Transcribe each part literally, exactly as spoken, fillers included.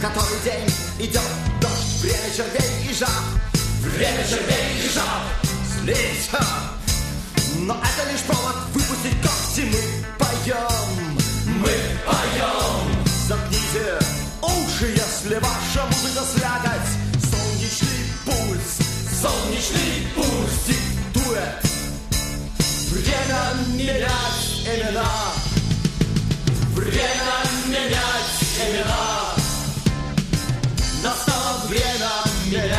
который день идет дождь, время червей и жаб, время червей и жаб, злиться. Но это лишь повод выпустить когти. Мы поем, мы поем. Заткните уши, если ваша музыка слякоть. Солнечный пульс, солнечный пульс диктует время менять имена. Время менять имена. Настало время менять.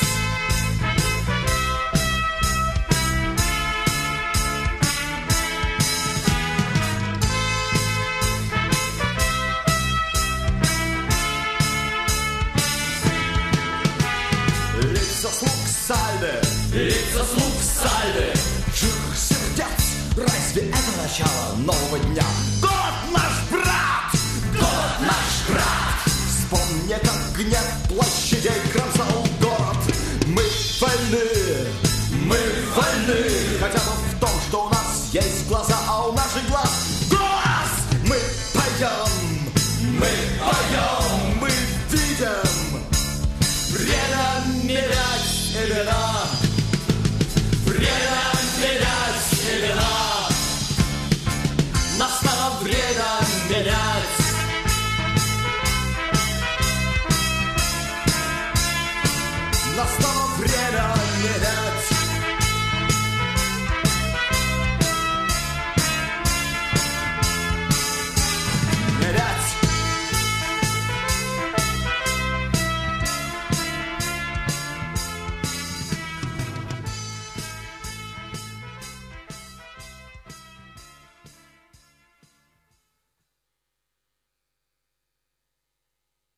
Лица слуг сальвы, лица слуг сальвы, живых сердец. Разве это начало нового дня? Год наш брат, год наш брат. Вспомни, как гнев площадей кромсал